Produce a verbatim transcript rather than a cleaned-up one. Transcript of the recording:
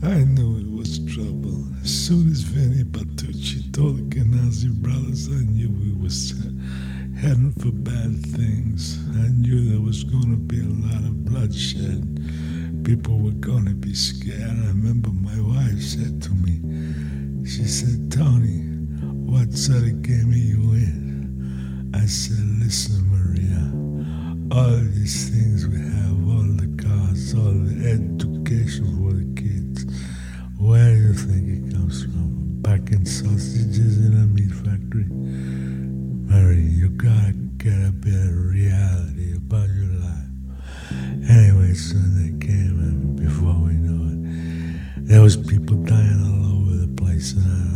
I knew it was trouble. As soon as Vinny Bertucci told the Canazzi brothers, I knew we was heading for bad things. I knew there was going to be a lot of bloodshed. People were going to be scared. I remember my wife said to me, she said, Tony, what sort of game are you in? I said, listen, Maria, all these things we have, all the cars, all the education for the kids, where do you think it comes from? Packing sausages in a meat factory? Maria, you gotta get a bit of reality about your life. Anyway, soon they came, and before we knew it, there was people dying all over the place, and I